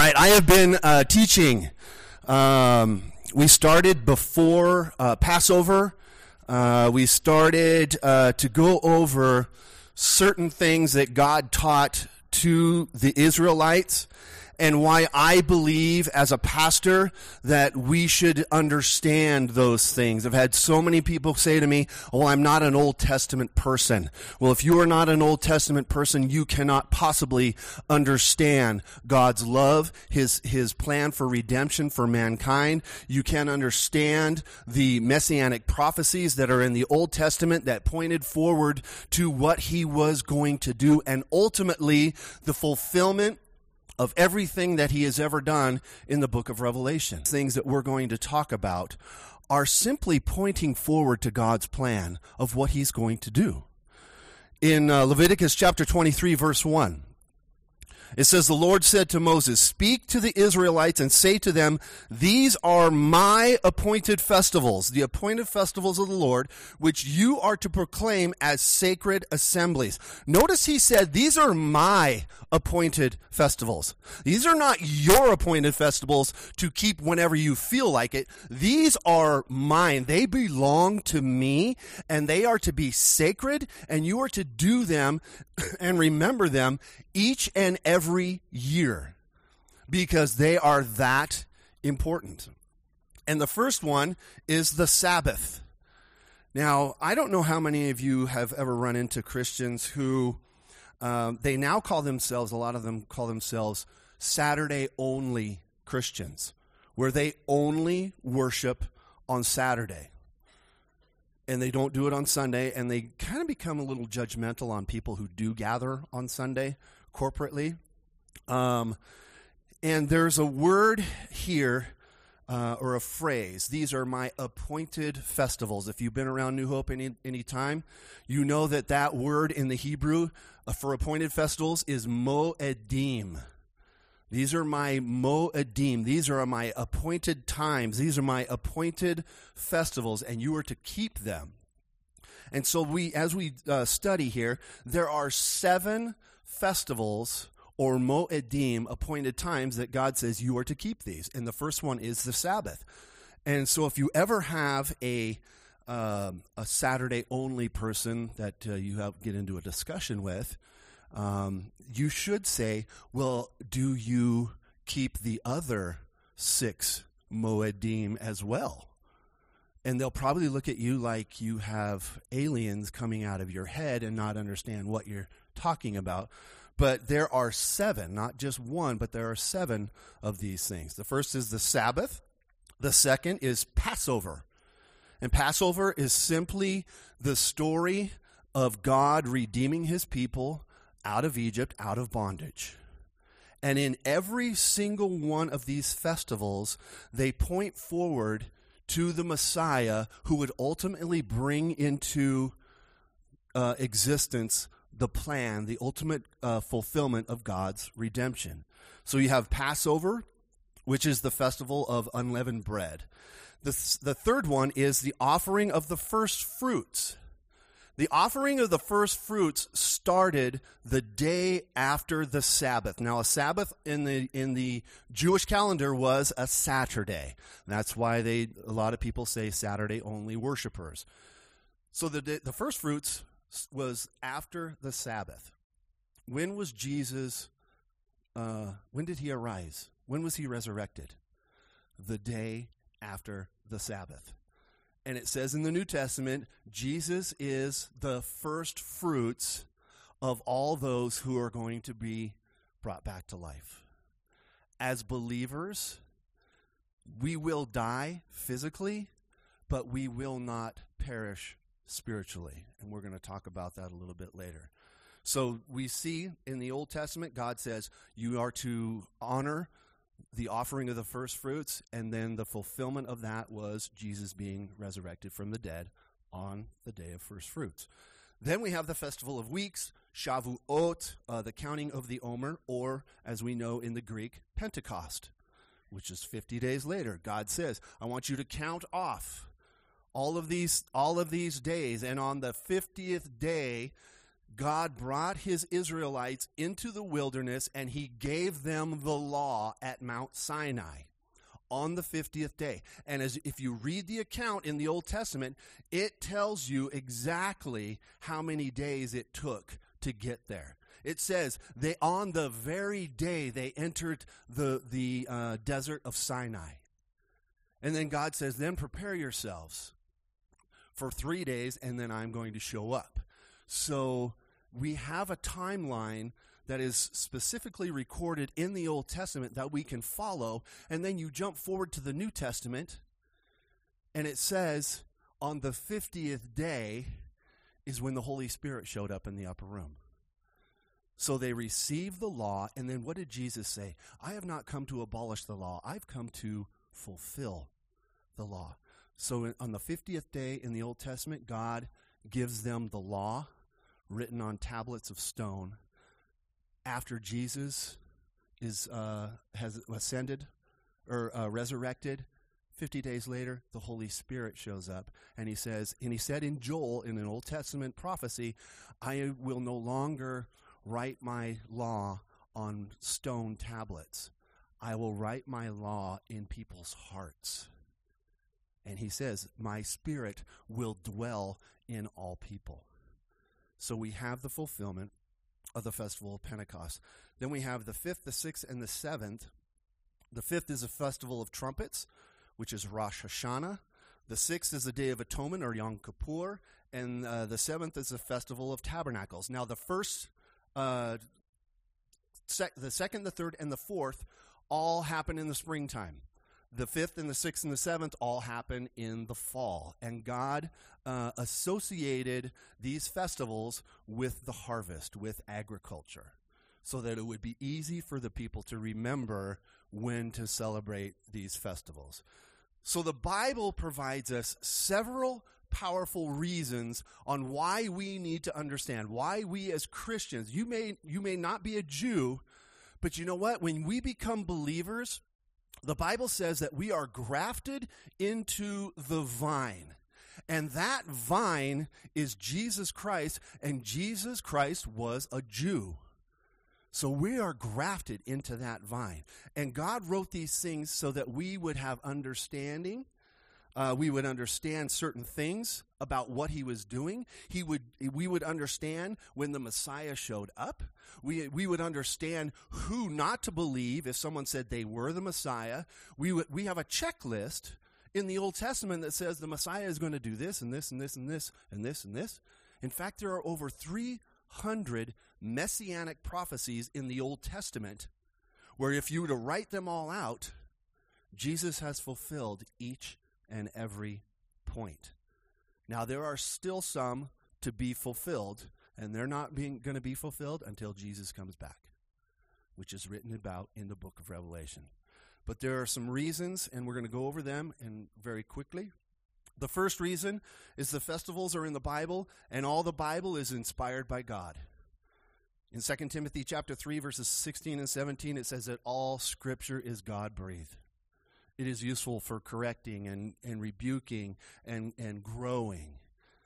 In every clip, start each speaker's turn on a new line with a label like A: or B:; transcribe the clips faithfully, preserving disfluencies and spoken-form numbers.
A: right, I have been uh, teaching. Um, we started before uh, Passover. Uh, we started uh, to go over certain things that God taught to the Israelites, and why I believe as a pastor that we should understand those things. I've had so many people say to me, oh, I'm not an Old Testament person. Well, if you are not an Old Testament person, you cannot possibly understand God's love, his, his plan for redemption for mankind. You can't understand the messianic prophecies that are in the Old Testament that pointed forward to what he was going to do, and ultimately the fulfillment of everything that he has ever done in the book of Revelation. Things that we're going to talk about are simply pointing forward to God's plan of what he's going to do. In uh, Leviticus chapter twenty-three, verse one, it says, the Lord said to Moses, speak to the Israelites and say to them, these are my appointed festivals, the appointed festivals of the Lord, which you are to proclaim as sacred assemblies. Notice he said, these are my appointed festivals. These are not your appointed festivals to keep whenever you feel like it. These are mine. They belong to me, and they are to be sacred, and you are to do them and remember them each and every year, because they are that important. And the first one is the Sabbath. Now, I don't know how many of you have ever run into Christians who, um, they now call themselves, a lot of them call themselves Saturday-only Christians, where they only worship on Saturday. And they don't do it on Sunday, and they kind of become a little judgmental on people who do gather on Sunday corporately. Um, and there's a word here, uh, or a phrase. These are my appointed festivals. If you've been around New Hope any, any time, you know that that word in the Hebrew uh, for appointed festivals is moedim. These are my moedim. These are my appointed times. These are my appointed festivals, and you are to keep them. And so we, as we uh, study here, there are seven festivals or moedim, appointed times, that God says you are to keep these. And the first one is the Sabbath. And so if you ever have a um, a Saturday-only person that uh, you have get into a discussion with, Um, you should say, well, do you keep the other six moedim as well? And they'll probably look at you like you have aliens coming out of your head and not understand what you're talking about. But there are seven, not just one, but there are seven of these things. The first is the Sabbath. The second is Passover. And Passover is simply the story of God redeeming his people out of Egypt, out of bondage. And in every single one of these festivals, they point forward to the Messiah who would ultimately bring into uh, existence the plan, the ultimate uh, fulfillment of God's redemption. So you have Passover, which is the festival of unleavened bread. The, th- the third one is the offering of the first fruits. The offering of the first fruits started the day after the Sabbath. Now, a Sabbath in the in the Jewish calendar was a Saturday. That's why they a lot of people say Saturday-only worshipers. So the the first fruits was after the Sabbath. When was Jesus? Uh, when did he arise? When was he resurrected? The day after the Sabbath. And it says in the New Testament, Jesus is the first fruits of all those who are going to be brought back to life. As believers, we will die physically, but we will not perish spiritually. And we're going to talk about that a little bit later. So we see in the Old Testament, God says you are to honor the offering of the first fruits, and then the fulfillment of that was Jesus being resurrected from the dead on the day of first fruits. Then we have the Festival of Weeks, Shavuot, uh, the counting of the Omer, or, as we know in the Greek, Pentecost, which is fifty days later. God says, I want you to count off all of these all of these days, and on the fiftieth day, God brought his Israelites into the wilderness, and he gave them the law at Mount Sinai on the fiftieth day. And as if you read the account in the Old Testament, it tells you exactly how many days it took to get there. It says they on the very day they entered the, the uh, desert of Sinai. And then God says, then prepare yourselves for three days, and then I'm going to show up. So we have a timeline that is specifically recorded in the Old Testament that we can follow, and then you jump forward to the New Testament, and it says on the fiftieth day is when the Holy Spirit showed up in the upper room. So they received the law, and then what did Jesus say? I have not come to abolish the law. I've come to fulfill the law. So on the fiftieth day in the Old Testament, God gives them the law written on tablets of stone. After Jesus is uh, has ascended or uh, resurrected, fifty days later, the Holy Spirit shows up, and he says, and he said in Joel, in an Old Testament prophecy, I will no longer write my law on stone tablets. I will write my law in people's hearts. And he says, my Spirit will dwell in all people. So we have the fulfillment of the festival of Pentecost. Then we have the fifth, the sixth, and the seventh. The fifth is a festival of trumpets, which is Rosh Hashanah. The sixth is the Day of Atonement, or Yom Kippur. And uh, the seventh is the Festival of Tabernacles. Now the first, uh, sec- the second, the third, and the fourth all happen in the springtime. The fifth and the sixth and the seventh all happen in the fall. And God uh, associated these festivals with the harvest, with agriculture, so that it would be easy for the people to remember when to celebrate these festivals. So the Bible provides us several powerful reasons on why we need to understand, why we as Christians, you may, you may not be a Jew, but you know what? When we become believers, the Bible says that we are grafted into the vine, and that vine is Jesus Christ, and Jesus Christ was a Jew. So we are grafted into that vine, and God wrote these things so that we would have understanding. Uh, we would understand certain things about what he was doing. He would, we would understand when the Messiah showed up. We, we would understand who not to believe if someone said they were the Messiah. We would, we have a checklist in the Old Testament that says the Messiah is going to do this and this and this and this and this and this. In fact, there are over three hundred messianic prophecies in the Old Testament where if you were to write them all out, Jesus has fulfilled each and every point. Now, there are still some to be fulfilled, and they're not being going to be fulfilled until Jesus comes back, which is written about in the book of Revelation. But there are some reasons, and we're going to go over them and very quickly. The first reason is the festivals are in the Bible, and all the Bible is inspired by God. In Second Timothy chapter three, verses sixteen and seventeen, it says that all Scripture is God-breathed. It is useful for correcting and, and rebuking and, and growing.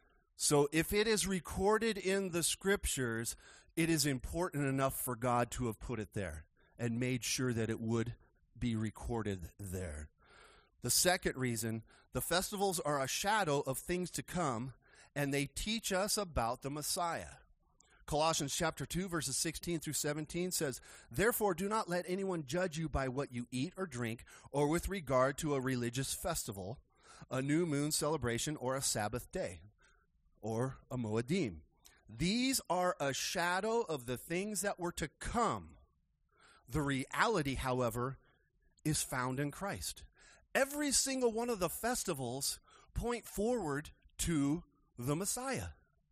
A: So if it is recorded in the Scriptures, it is important enough for God to have put it there and made sure that it would be recorded there. The second reason, the festivals are a shadow of things to come, and they teach us about the Messiah. Colossians chapter two, verses sixteen through seventeen says, therefore do not let anyone judge you by what you eat or drink, or with regard to a religious festival, a new moon celebration, or a Sabbath day, or a Moedim. These are a shadow of the things that were to come. The reality, however, is found in Christ. Every single one of the festivals point forward to the Messiah.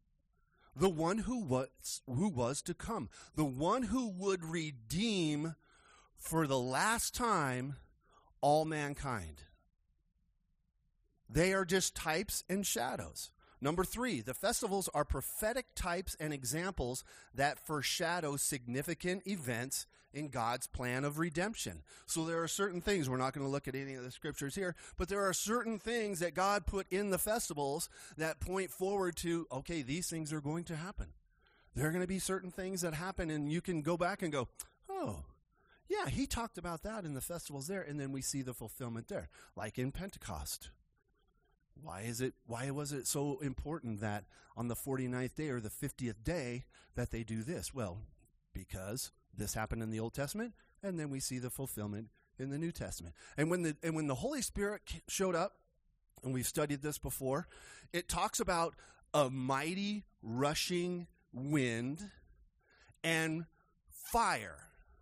A: The one who was, who was to come. The one who would redeem for the last time all mankind. They are just types and shadows. Number three, the festivals are prophetic types and examples that foreshadow significant events in God's plan of redemption. So there are certain things, we're not going to look at any of the scriptures here, but there are certain things that God put in the festivals that point forward to, okay, these things are going to happen. there are going to be certain things that happen, and you can go back and go, oh, yeah, he talked about that in the festivals there, and then we see the fulfillment there, like in Pentecost. Why is it? Why was it so important that on the forty-ninth day or the fiftieth day that they do this? Well, because this happened in the Old Testament, and then we see the fulfillment in the New Testament. And when the and when the Holy Spirit showed up, and we've studied this before, it talks about a mighty rushing wind and fire.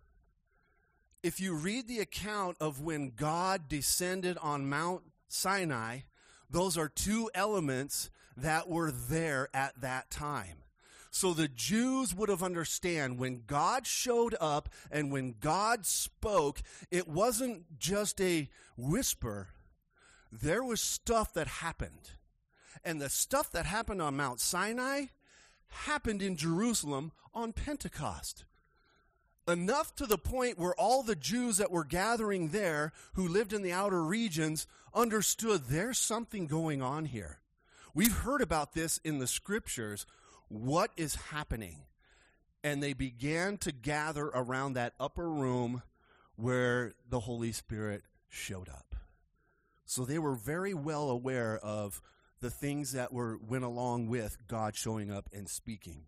A: If you read the account of when God descended on Mount Sinai, those are two elements that were there at that time. So the Jews would have understand when God showed up and when God spoke, it wasn't just a whisper. There was stuff that happened. And the stuff that happened on Mount Sinai happened in Jerusalem on Pentecost. Enough to the point where all the Jews that were gathering there who lived in the outer regions understood there's something going on here. We've heard about this in the scriptures. What is happening? And they began to gather around that upper room where the Holy Spirit showed up. So they were very well aware of the things that were went along with God showing up and speaking.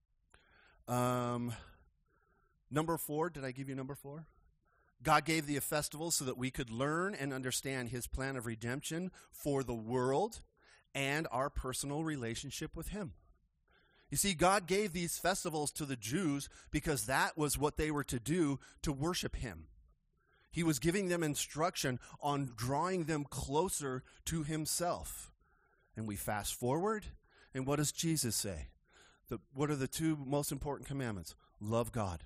A: Um... Number four, did I give you number four? God gave the festivals so that we could learn and understand his plan of redemption for the world and our personal relationship with him. You see, God gave these festivals to the Jews because that was what they were to do to worship him. He was giving them instruction on drawing them closer to himself. And we fast forward, and what does Jesus say? The, what are the two most important commandments? Love God.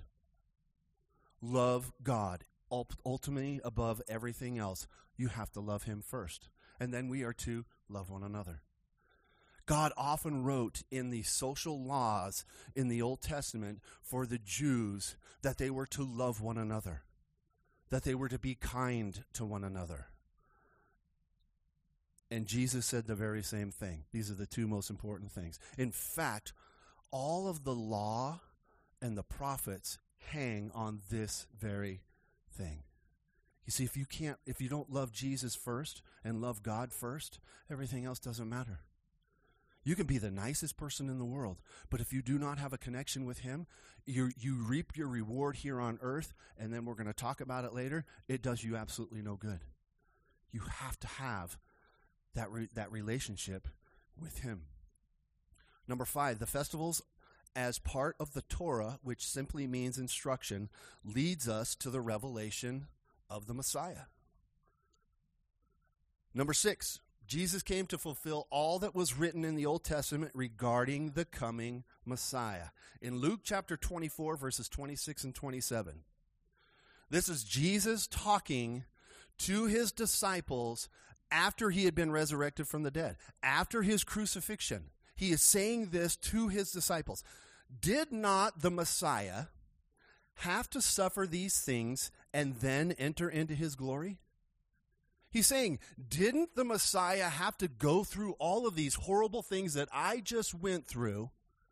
A: Love God, ultimately above everything else. You have to love him first. And then we are to love one another. God often wrote in the social laws in the Old Testament for the Jews that they were to love one another, that they were to be kind to one another. And Jesus said the very same thing. These are the two most important things. In fact, all of the law and the prophets hang on this very thing. You see, if you can't, if you don't love Jesus first and love God first, everything else doesn't matter. You can be the nicest person in the world, but if you do not have a connection with him, you you reap your reward here on earth, and then we're going to talk about it later. It does you absolutely no good. You have to have that re, that relationship with him. Number five, the festivals as part of the Torah, which simply means instruction, leads us to the revelation of the Messiah. Number six, Jesus came to fulfill all that was written in the Old Testament regarding the coming Messiah. In Luke chapter twenty-four, verses twenty-six and twenty-seven, this is Jesus talking to his disciples after he had been resurrected from the dead, after his crucifixion. He is saying this to his disciples. Did not the Messiah have to suffer these things and then enter into his glory? He's saying, didn't the Messiah have to go through all of these horrible things that I just went through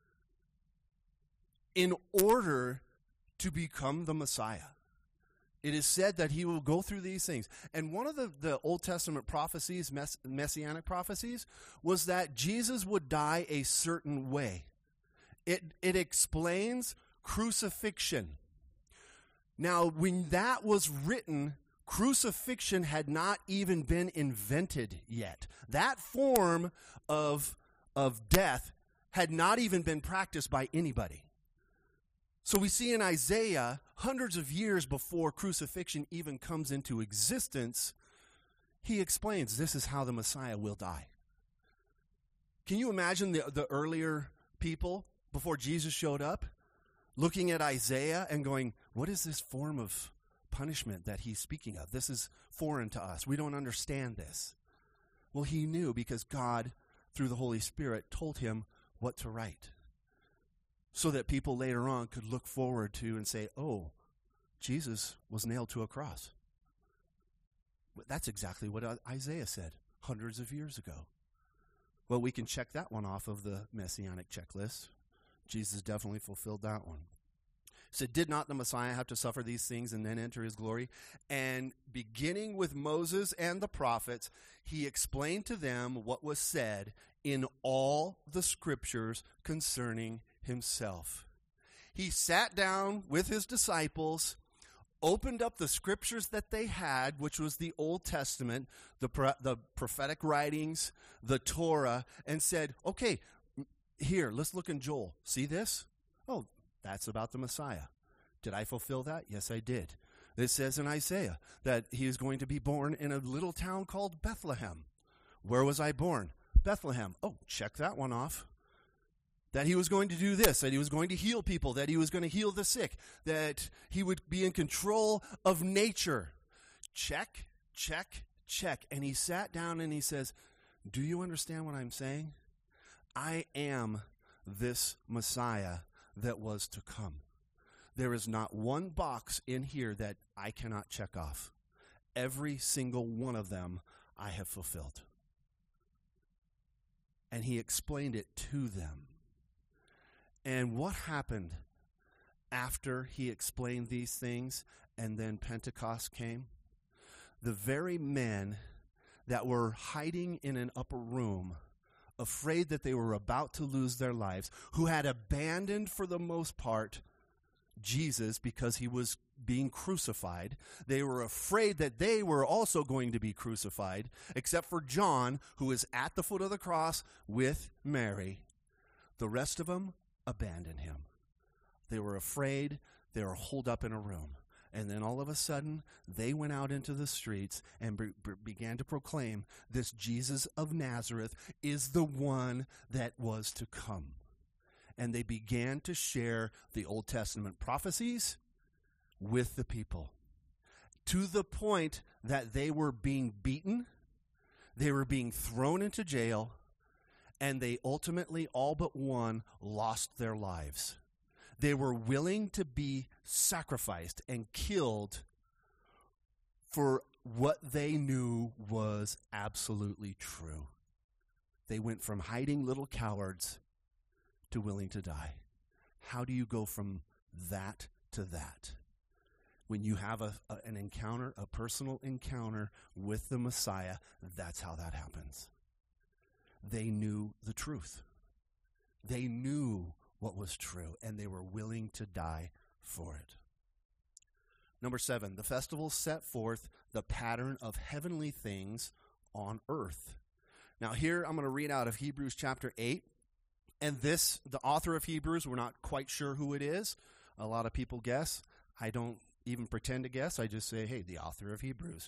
A: in order to become the Messiah? It is said that he will go through these things. And one of the, the Old Testament prophecies, mess, messianic prophecies, was that Jesus would die a certain way. It, it explains crucifixion. Now, when that was written, crucifixion had not even been invented yet. That form of, of death had not even been practiced by anybody. So we see in Isaiah, hundreds of years before crucifixion even comes into existence, he explains this is how the Messiah will die. Can you imagine the, the earlier people before Jesus showed up looking at Isaiah and going, what is this form of punishment that he's speaking of? This is foreign to us. We don't understand this. Well, he knew because God, through the Holy Spirit, told him what to write, so that people later on could look forward to and say, oh, Jesus was nailed to a cross. But that's exactly what Isaiah said hundreds of years ago. Well, we can check that one off of the Messianic checklist. Jesus definitely fulfilled that one. So did not the Messiah have to suffer these things and then enter his glory? And beginning with Moses and the prophets, he explained to them what was said in all the scriptures concerning himself. He sat down with his disciples, opened up the scriptures that they had, which was the Old Testament, the, pro- the prophetic writings, the Torah, and said, okay, here, let's look in Joel. See this? Oh, that's about the Messiah. Did I fulfill that? Yes, I did. It says in Isaiah that he is going to be born in a little town called Bethlehem. Where was I born? Bethlehem. Oh, check that one off. That he was going to do this, that he was going to heal people, that he was going to heal the sick, that he would be in control of nature. Check, check, check. And he sat down and he says, do you understand what I'm saying? I am this Messiah that was to come. There is not one box in here that I cannot check off. Every single one of them I have fulfilled. And he explained it to them. And what happened after he explained these things and then Pentecost came? The very men that were hiding in an upper room, afraid that they were about to lose their lives, who had abandoned for the most part Jesus because he was being crucified. They were afraid that they were also going to be crucified, except for John, who is at the foot of the cross with Mary. The rest of them abandoned him. They were afraid. They were holed up in a room. And then all of a sudden, they went out into the streets and be- be- began to proclaim, this Jesus of Nazareth is the one that was to come. And they began to share the Old Testament prophecies with the people, to the point that they were being beaten, they were being thrown into jail, and they ultimately, all but one, lost their lives. They were willing to be sacrificed and killed for what they knew was absolutely true. They went from hiding little cowards to willing to die. How do you go from that to that? When you have a, a, an encounter, a personal encounter with the Messiah, that's how that happens. They knew the truth. They knew what was true, and they were willing to die for it. Number seven, the festival set forth the pattern of heavenly things on earth. Now here I'm going to read out of Hebrews chapter eight. And this, the author of Hebrews, we're not quite sure who it is. A lot of people guess. I don't even pretend to guess. I just say, hey, the author of Hebrews.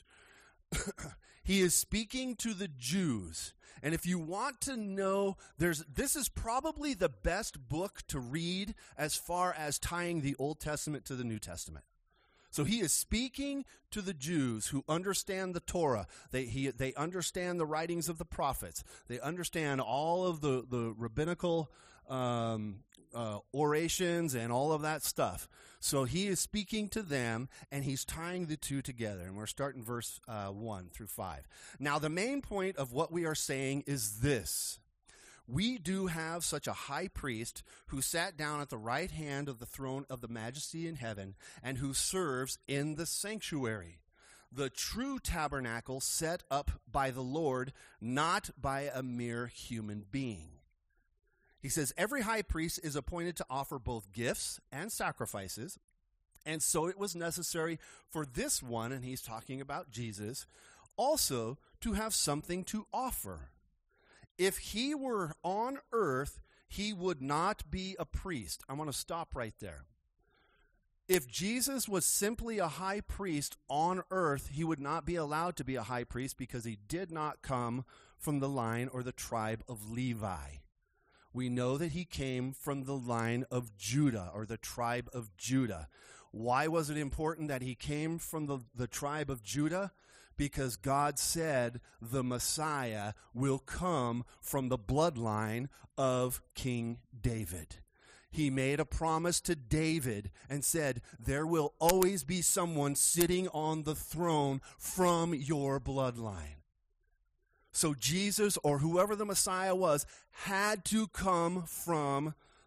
A: He is speaking to the Jews. And if you want to know, there's this is probably the best book to read as far as tying the Old Testament to the New Testament. So he is speaking to the Jews who understand the Torah. They he, they understand the writings of the prophets. They understand all of the, the rabbinical um, uh, orations and all of that stuff. So he is speaking to them, and he's tying the two together. And we're starting verse uh, one through five. Now, the main point of what we are saying is this. We do have such a high priest who sat down at the right hand of the throne of the majesty in heaven and who serves in the sanctuary, the true tabernacle set up by the Lord, not by a mere human being. He says, every high priest is appointed to offer both gifts and sacrifices, and so it was necessary for this one, and he's talking about Jesus, also to have something to offer. If he were on earth, he would not be a priest. I want to stop right there. If Jesus was simply a high priest on earth, he would not be allowed to be a high priest because he did not come from the line or the tribe of Levi. We know that he came from the line of Judah or the tribe of Judah. Why was it important that he came from the, the tribe of Judah? Because God said the Messiah will come from the bloodline of King David. He made a promise to David and said, there will always be someone sitting on the throne from your bloodline. So Jesus, or whoever the Messiah was, had to come from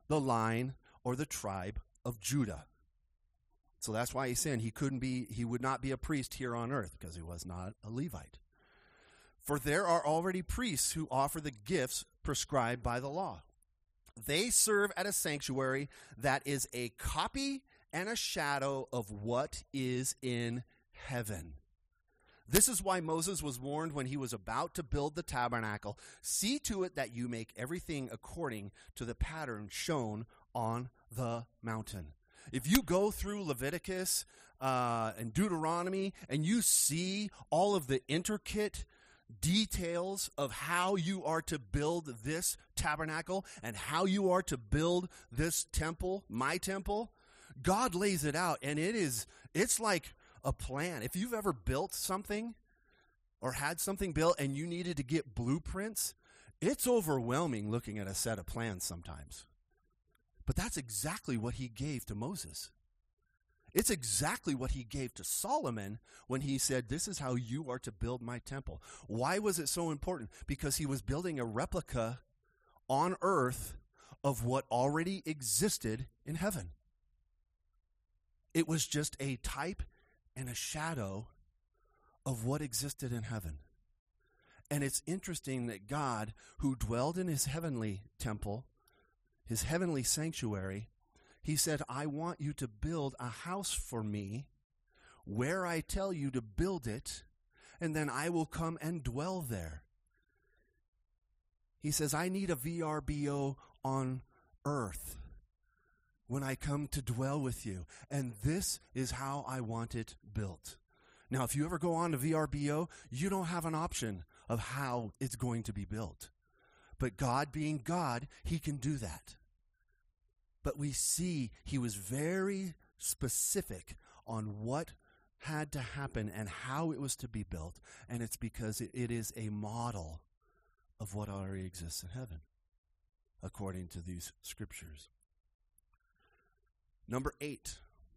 A: the line or the tribe of Judah. So that's why he's saying he couldn't be, he would not be a priest here on earth because he was not a Levite. For there are already priests who offer the gifts prescribed by the law. They serve at a sanctuary that is a copy and a shadow of what is in heaven. This is why Moses was warned when he was about to build the tabernacle. See to it that you make everything according to the pattern shown on the mountain. If you go through Leviticus uh, and Deuteronomy and you see all of the intricate details of how you are to build this tabernacle and how you are to build this temple, my temple, God lays it out, and it is, it's like a plan. If you've ever built something or had something built and you needed to get blueprints, it's overwhelming looking at a set of plans sometimes. But that's exactly what he gave to Moses. It's exactly what he gave to Solomon when he said, this is how you are to build my temple. Why was it so important? Because he was building a replica on earth of what already existed in heaven. It was just a type and a shadow of what existed in heaven. And it's interesting that God, who dwelled in his heavenly temple, his heavenly sanctuary, he said, I want you to build a house for me where I tell you to build it, and then I will come and dwell there. He says, I need a V R B O on earth when I come to dwell with you. And this is how I want it built. Now, if you ever go on to V R B O, you don't have an option of how it's going to be built. But God being God, he can do that. But we see he was very specific on what had to happen and how it was to be built. And it's because it, it is a model of what already exists in heaven, according to these scriptures. Number eight,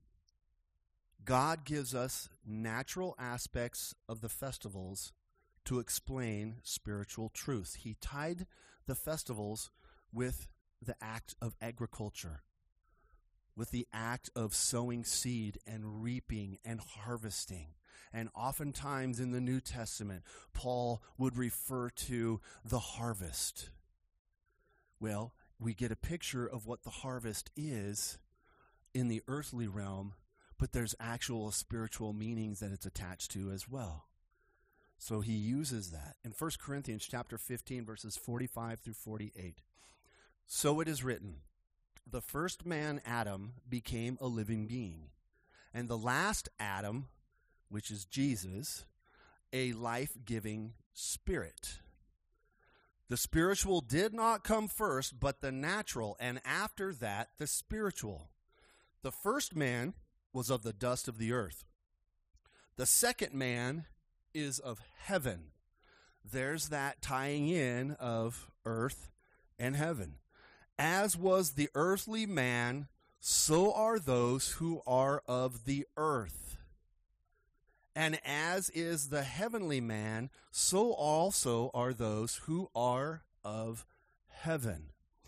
A: God gives us natural aspects of the festivals to explain spiritual truth. He tied the festivals with the act of agriculture, with the act of sowing seed and reaping and harvesting. And oftentimes in the New Testament, Paul would refer to the harvest. Well, we get a picture of what the harvest is in the earthly realm, but there's actual spiritual meanings that it's attached to as well. So he uses that. In First Corinthians chapter fifteen, verses forty-five through forty-eight. So it is written, the first man, Adam, became a living being, and the last Adam, which is Jesus, a life-giving spirit. The spiritual did not come first, but the natural, and after that, the spiritual. The first man was of the dust of the earth. The second man is of heaven. There's that tying in of earth and heaven. As was the earthly man, so are those who are of the earth. And as is the heavenly man, so also are those who are of heaven.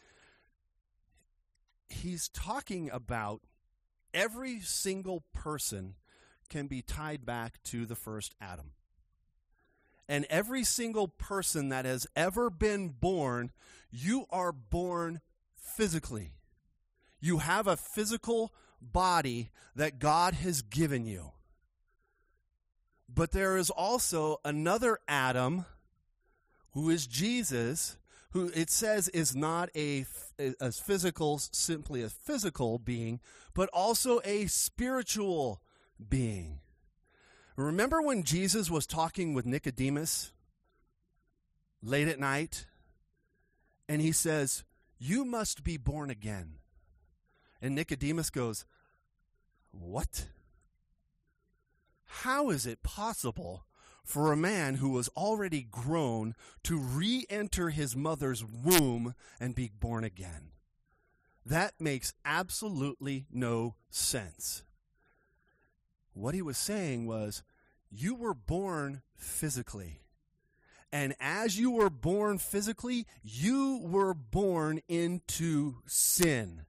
A: He's talking about every single person can be tied back to the first Adam. And every single person that has ever been born, you are born physically. You have a physical body that God has given you. But there is also another Adam, who is Jesus, who it says is not a, a physical, simply a physical being, but also a spiritual being. Remember when Jesus was talking with Nicodemus late at night, and he says, you must be born again. And Nicodemus goes, what? How is it possible for a man who was already grown to re-enter his mother's womb and be born again? That makes absolutely no sense. What he was saying was, you were born physically, And as you were born physically, you were born into sin.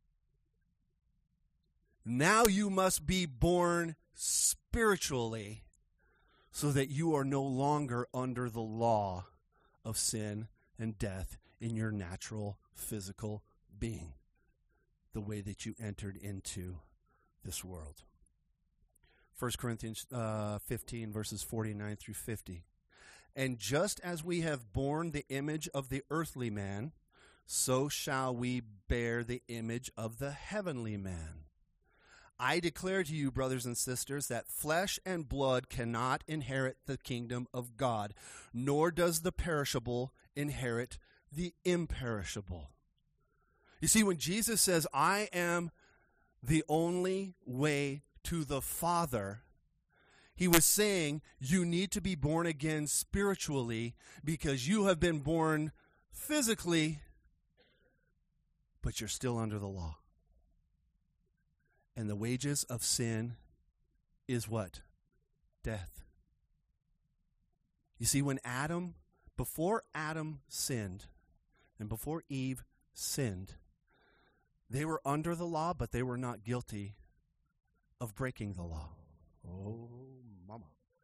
A: Now you must be born spiritually so that you are no longer under the law of sin and death in your natural physical being, the way that you entered into this world. First Corinthians uh, fifteen, verses forty-nine through fifty. And just as we have borne the image of the earthly man, so shall we bear the image of the heavenly man. I declare to you, brothers and sisters, that flesh and blood cannot inherit the kingdom of God, nor does the perishable inherit the imperishable. You see, when Jesus says, I am the only way to the Father, he was saying you need to be born again spiritually because you have been born physically, but you're still under the law. And the wages of sin is what? Death. You see, when Adam, before Adam sinned, and before Eve sinned, they were under the law, but they were not guilty of breaking the law. Oh, mama.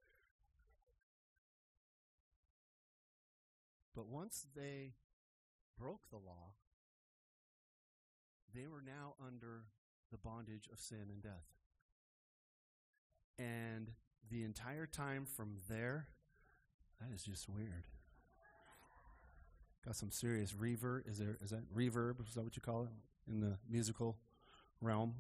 A: But once they broke the law, they were now under the bondage of sin and death. And the entire time from there, that is just weird. Got some serious reverb. Is there? Is that reverb? Is that what you call it in the musical realm?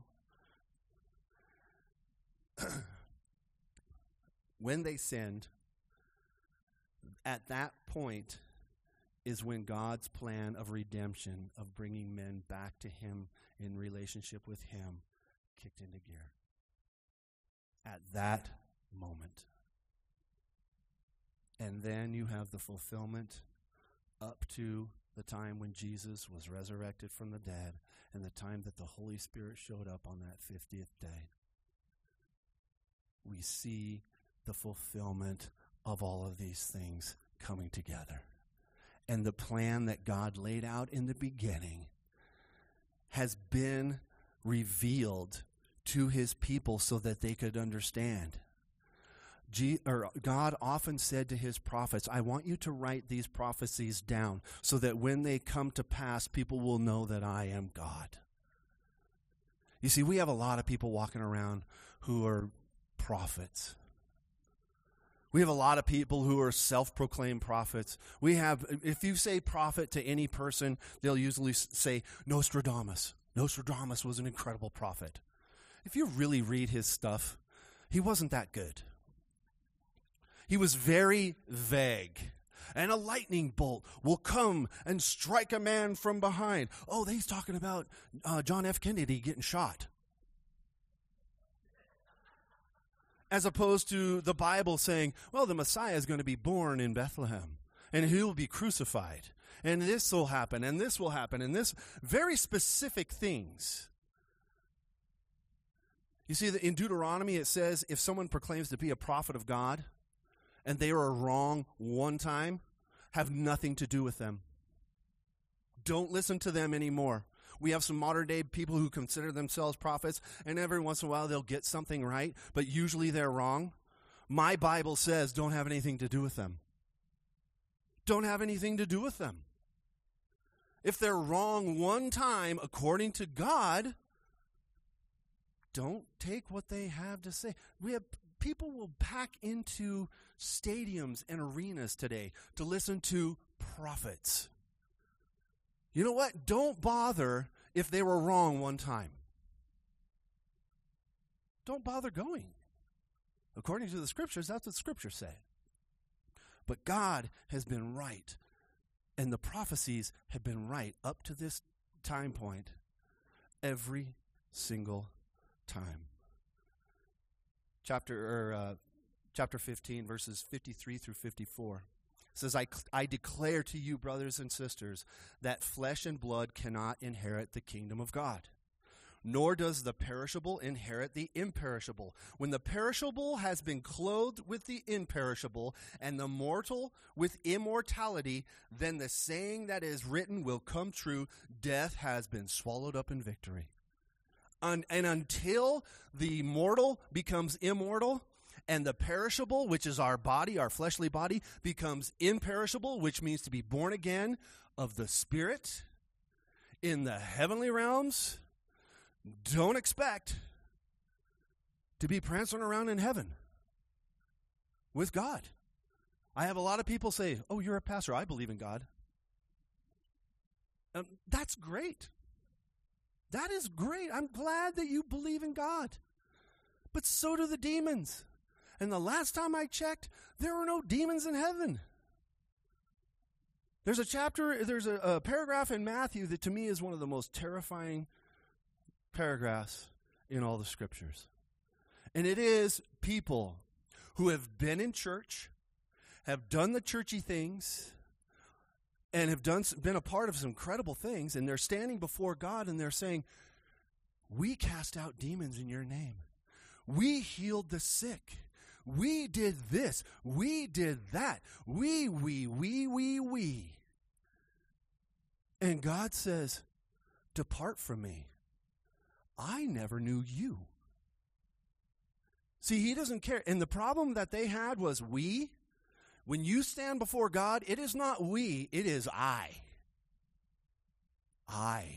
A: When they sinned, at that point is when God's plan of redemption, of bringing men back to him in relationship with him, kicked into gear. At that moment. And then you have the fulfillment up to the time when Jesus was resurrected from the dead and the time that the Holy Spirit showed up on that fiftieth day. We see the fulfillment of all of these things coming together. And the plan that God laid out in the beginning has been revealed to his people so that they could understand. G- or God often said to his prophets, I want you to write these prophecies down so that when they come to pass, people will know that I am God. You see, we have a lot of people walking around who are prophets. We have a lot of people who are self-proclaimed prophets. We have, if you say prophet to any person, they'll usually say Nostradamus. Nostradamus was an incredible prophet. If you really read his stuff, he wasn't that good. He was very vague. And a lightning bolt will come and strike a man from behind. Oh, he's talking about uh, John F. Kennedy getting shot. As opposed to the Bible saying, well, the Messiah is going to be born in Bethlehem, and he will be crucified, and this will happen, and this will happen, and this, very specific things. You see, in Deuteronomy it says, if someone proclaims to be a prophet of God, and they are wrong one time, have nothing to do with them. Don't listen to them anymore. We have some modern day people who consider themselves prophets, and every once in a while they'll get something right, but usually they're wrong. My Bible says don't have anything to do with them. Don't have anything to do with them. If they're wrong one time, according to God, don't take what they have to say. We have people will pack into stadiums and arenas today to listen to prophets. You know what? Don't bother if they were wrong one time. Don't bother going. According to the scriptures, that's what scriptures say. But God has been right, and the prophecies have been right up to this time point every single time. Chapter or uh, chapter fifteen, verses fifty-three through fifty-four. Says, I, I declare to you, brothers and sisters, that flesh and blood cannot inherit the kingdom of God, nor does the perishable inherit the imperishable. When the perishable has been clothed with the imperishable, and the mortal with immortality, then the saying that is written will come true, death has been swallowed up in victory. And, and until the mortal becomes immortal, and the perishable, which is our body, our fleshly body, becomes imperishable, which means to be born again of the Spirit in the heavenly realms, don't expect to be prancing around in heaven with God. I have a lot of people say, oh, you're a pastor. I believe in God. Um, that's great. That is great. I'm glad that you believe in God. But so do the demons. And the last time I checked, there were no demons in heaven. There's a chapter, there's a, a paragraph in Matthew that to me is one of the most terrifying paragraphs in all the scriptures. And it is people who have been in church, have done the churchy things, and have done been a part of some incredible things, and they're standing before God and they're saying, we cast out demons in your name. We healed the sick. We did this. We did that. We, we, we, we, we. And God says, depart from me. I never knew you. See, he doesn't care. And the problem that they had was we. When you stand before God, it is not we, it is I. I.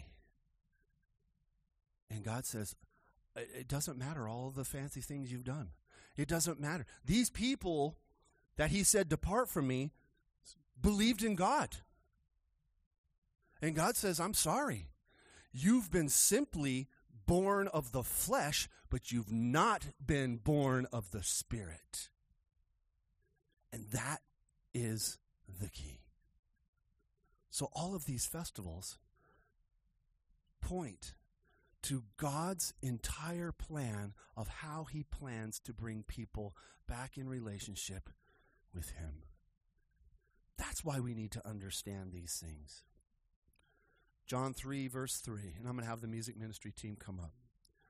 A: And God says, it doesn't matter all of the fancy things you've done. It doesn't matter. These people that he said, depart from me, believed in God. And God says, I'm sorry. You've been simply born of the flesh, but you've not been born of the Spirit. And that is the key. So all of these festivals point to God's entire plan of how he plans to bring people back in relationship with him. That's why we need to understand these things. John three, verse three, and I'm going to have the music ministry team come up.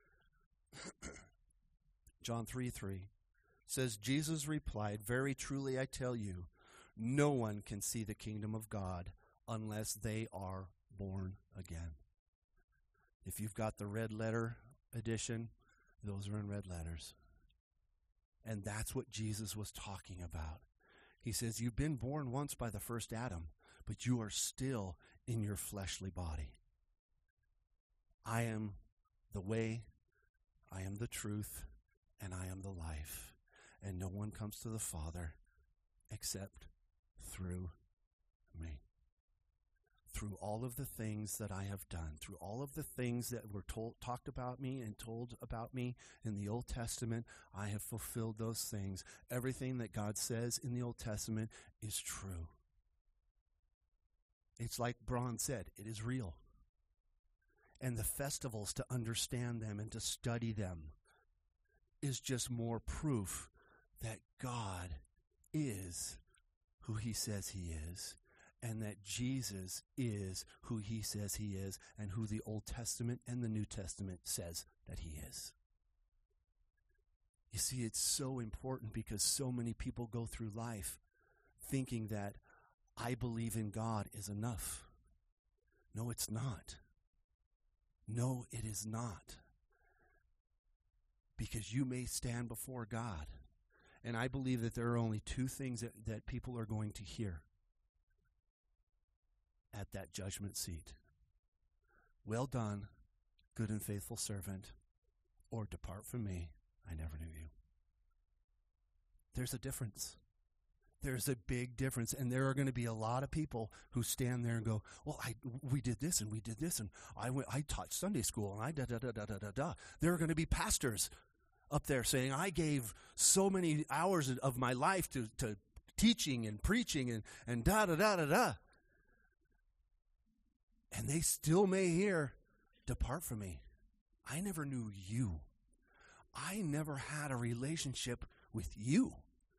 A: John three, three says, Jesus replied, very truly I tell you, no one can see the kingdom of God unless they are born again. If you've got the red letter edition, those are in red letters. And that's what Jesus was talking about. He says, you've been born once by the first Adam, but you are still in your fleshly body. I am the way, I am the truth, and I am the life. And no one comes to the Father except through me. Through all of the things that I have done, through all of the things that were told, talked about me and told about me in the Old Testament, I have fulfilled those things. Everything that God says in the Old Testament is true. It's like Braun said, it is real. And the festivals, to understand them and to study them, is just more proof that God is who he says he is, and that Jesus is who he says he is, and who the Old Testament and the New Testament says that he is. You see, it's so important because so many people go through life thinking that I believe in God is enough. No, it's not. No, it is not. Because you may stand before God. And I believe that there are only two things that, that people are going to hear at that judgment seat. Well done, good and faithful servant, or depart from me, I never knew you. There's a difference. There's a big difference, and there are going to be a lot of people who stand there and go, well, I, we did this, and we did this, and I went, I taught Sunday school, and I da-da-da-da-da-da-da. There are going to be pastors up there saying, I gave so many hours of my life to, to teaching and preaching and, and da-da-da-da-da. And they still may hear, depart from me. I never knew you. I never had a relationship with you.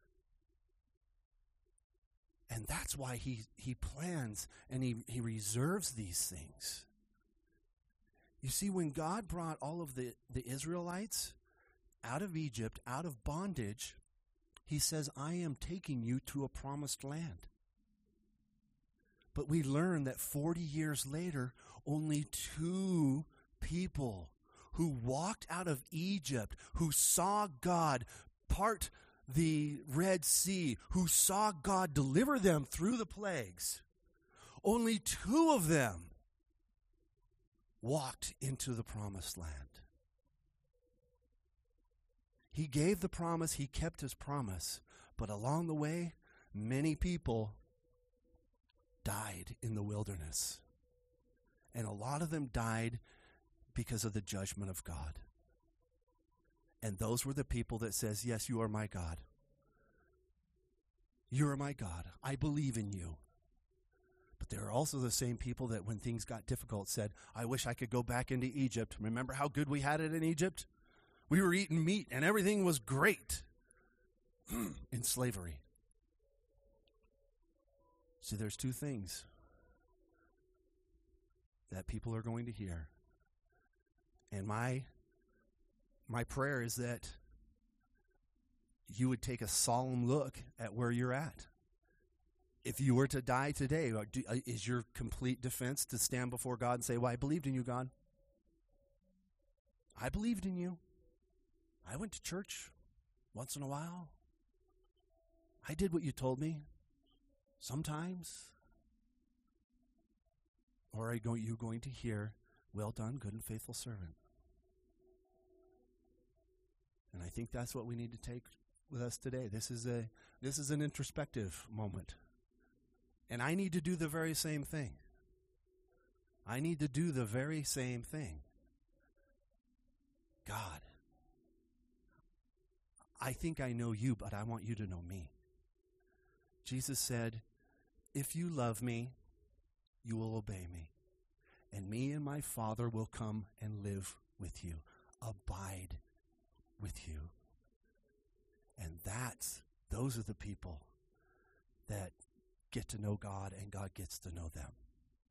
A: And that's why he, he plans and he, he reserves these things. You see, when God brought all of the, the Israelites out of Egypt, out of bondage, he says, I am taking you to a promised land. But we learn that forty years later, only two people who walked out of Egypt, who saw God part the Red Sea, who saw God deliver them through the plagues, only two of them walked into the promised land. He gave the promise, he kept his promise, but along the way, many people died in the wilderness. And a lot of them died because of the judgment of God. And those were the people that says, yes, you are my God. You are my God. I believe in you. But there are also the same people that when things got difficult said, I wish I could go back into Egypt. Remember how good we had it in Egypt? We were eating meat and everything was great in slavery. See, there's two things that people are going to hear. And my my prayer is that you would take a solemn look at where you're at. If you were to die today, is your complete defense to stand before God and say, well, I believed in you, God. I believed in you. I went to church once in a while. I did what you told me sometimes. Or are you going to hear, well done, good and faithful servant? And I think that's what we need to take with us today. This is a this is an introspective moment. And I need to do the very same thing. I need to do the very same thing. God, I think I know you, but I want you to know me. Jesus said, if you love me, you will obey me. And me and my Father will come and live with you, abide with you. And that's, those are the people that get to know God and God gets to know them.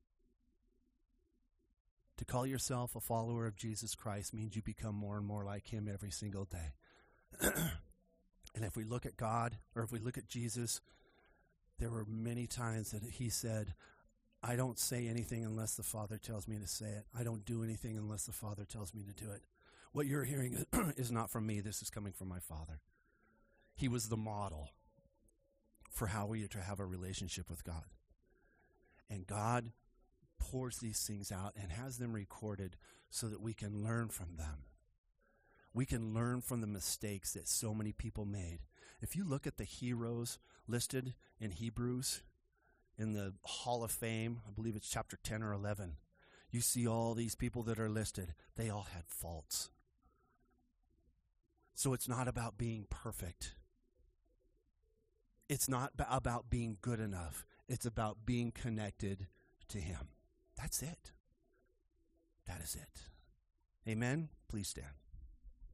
A: To call yourself a follower of Jesus Christ means you become more and more like him every single day. And if we look at God, or if we look at Jesus, there were many times that he said, I don't say anything unless the Father tells me to say it. I don't do anything unless the Father tells me to do it. What you're hearing is not from me. This is coming from my Father. He was the model for how we are to have a relationship with God. And God pours these things out and has them recorded so that we can learn from them. We can learn from the mistakes that so many people made. If you look at the heroes listed in Hebrews, in the Hall of Fame, I believe it's chapter ten or eleven, you see all these people that are listed. They all had faults. So it's not about being perfect. It's not b- about being good enough. It's about being connected to him. That's it. That is it. Amen? Please stand.